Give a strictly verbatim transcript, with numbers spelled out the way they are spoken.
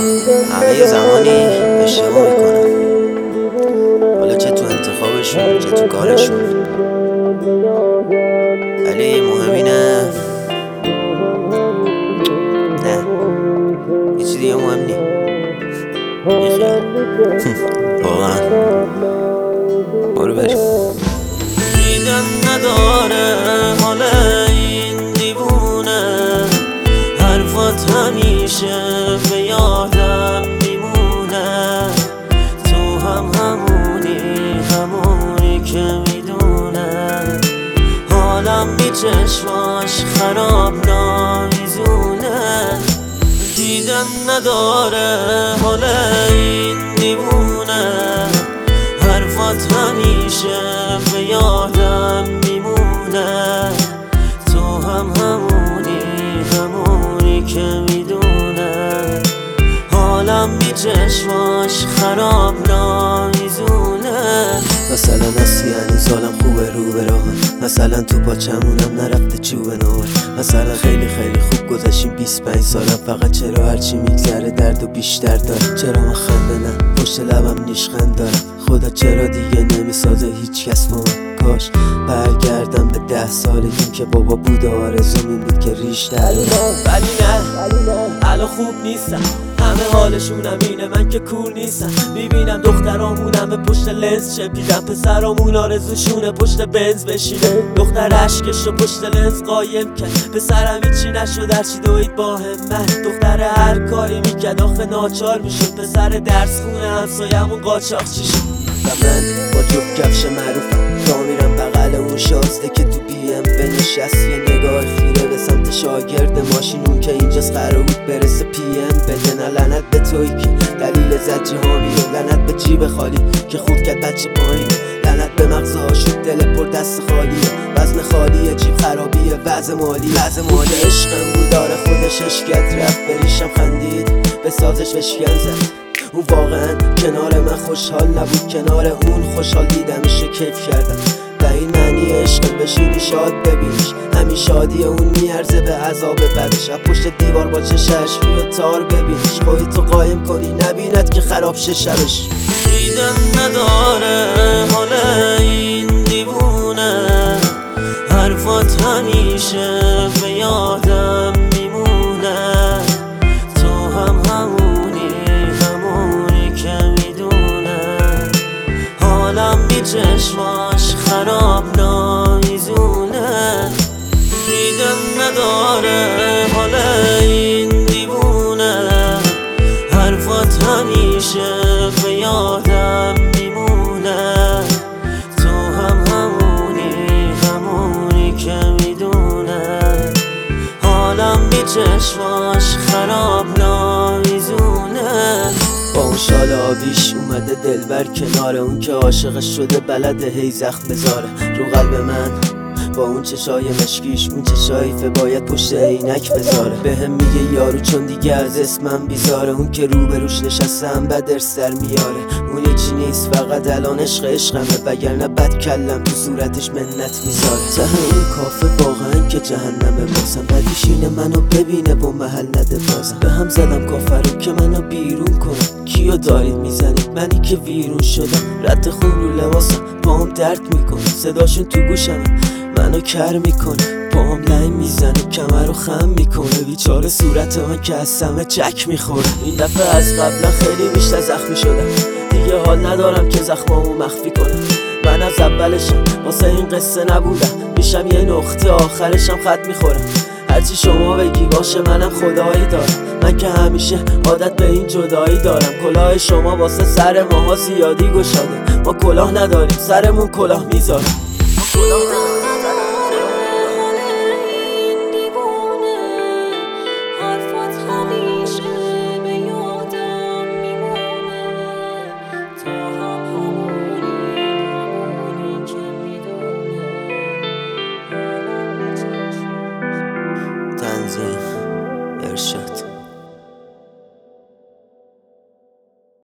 همه یه زمانی اشتباه میکنن، حالا چه تو انتخابشون چه تو کارشون، ولی مهم اینه نه یه چیز دیگه مهم نی بیخیال واقعا برو بریم. دیدن نداره حال این دیوونه، حرفات همیشه به یادم میمونه، تو هم همونی همونی که میدونه، حالم بی چشماش خراب نامیزونه. دیدن نداره حال این دیوونه، حرفات همیشه به یادم میمونه، تو هم همونی همونی که میدونه، حالم بی چشماش خراب نامیزونه. مثلا نسی هنوز حالم خوبه رو به راهن، مثلا تو پاچمونم نرفته چوب نار، مثلا خیلی خیلی خوب گذشتیم بیست پنج سالم، فقط چرا هرچی میگذره درد و بیشتر دارم، چرا من خنده نه پشت لبم نیشخند دارم، خدا چرا دیگه نمیسازه هیچ کس با من، کاش برگردم به ده سالگی که بابا بود آرزوم این بود که ریش در ولی نه الان خوب نیستم، همه حالشونم اینه من که کور نیستم، میبینم دخترامونم به پشت لنز چپیدن، پسرامون آرزوشونه پشت بنز بشینه، دختر عشقش رو پشت لنز قایم کرد، پسرم هیچی نشد هرچی دوید با همت، دختر هر کاری میکرد آخه ناچار میشد، پسر درس خونه همسایمون قاچاق چی شد. و من با جفت کفش معروفم تا میرم بغل اون شازده که تو بیم بنشست، یه نگاه خیره به سمت شاگرد ماشین اون که اینجاست قرار بود برسه پی ام بده، نه لعنت به توی که دلیل زجه هامی، لعنت به جیب خالی که خورد کرد بچه پایین، لعنت به مغزها شد دل پر دست خالیه، وزن خالیه جیب خرابیه وضع مالی، وضع مالی عشقم بود داره خودش اشکت رفت بریشم خندید به سازش بشکن زد، اون واقعا کنار من خوشحال نبود، کنار اون خوشحال دیدمش کیف کردم، و این معنی عشق بشینی شاد ببینیش، همین شادی اون میارزه به عذاب بعدش، پشت دیوار با چشش روی تار ببینیش، خودتو قایم کنی نبیند که خراب شه شبش. دیدن نداره حال این دیوونه، حرفات همیشه به یادم میمونه، تو هم همونی همونی که میدونه، حالم بی چشماش خراب نامیزونه. دیدن نداره حال این دیوونه، حرفات همیشه به یادم میمونه، تو هم همونی همونی که میدونه، حالم بی چشماش خراب نامیزونه. با اون شال آبیش اومده دلبر کنار اون که عاشقش شده بلده هی زخم بذاره رو قلب من، با اون چشای مشکیش اون چشایفه باید پشت عینک بذاره، به هم میگه یارو چون دیگه از اسمم بیزاره، اون که روبروش نشستم بد ارس در میاره، اون یکی نیست فقط الان عشق عشقمه، وگرنه بد کلم تو صورتش منت میذاره، ته اون کافه واقعا که جهنمه، بازم بدیش اینه منو ببینه با محل نده، بازم به هم زدم کافه رو که منو بیرون کنم، کیو دارید میزنید منی که ویرون شدم، رد خون رو لباسم با هم درد میکنه، صداشون تو گوشم منو کر میکنه، با هم لنگ میزنه کمر رو خم میکنه، بیچاره صورت من که از سمه چک میخوره، این دفعه از قبلا خیلی بیشتر زخمی شدم، دیگه حال ندارم که زخمامو مخفی کنم، من از اولشم واسه این قصه نبودم، میشم یه نقطه آخرشم خط میخورم، هرچی شما بگی باشه منم خدایی دارم، من که همیشه عادت به این جدایی دارم، کلاه شما واسه سر ماها زیادی گشاده، ما کلاه نداریم سرمون کلاه میذارم، ما کلاه نداریم.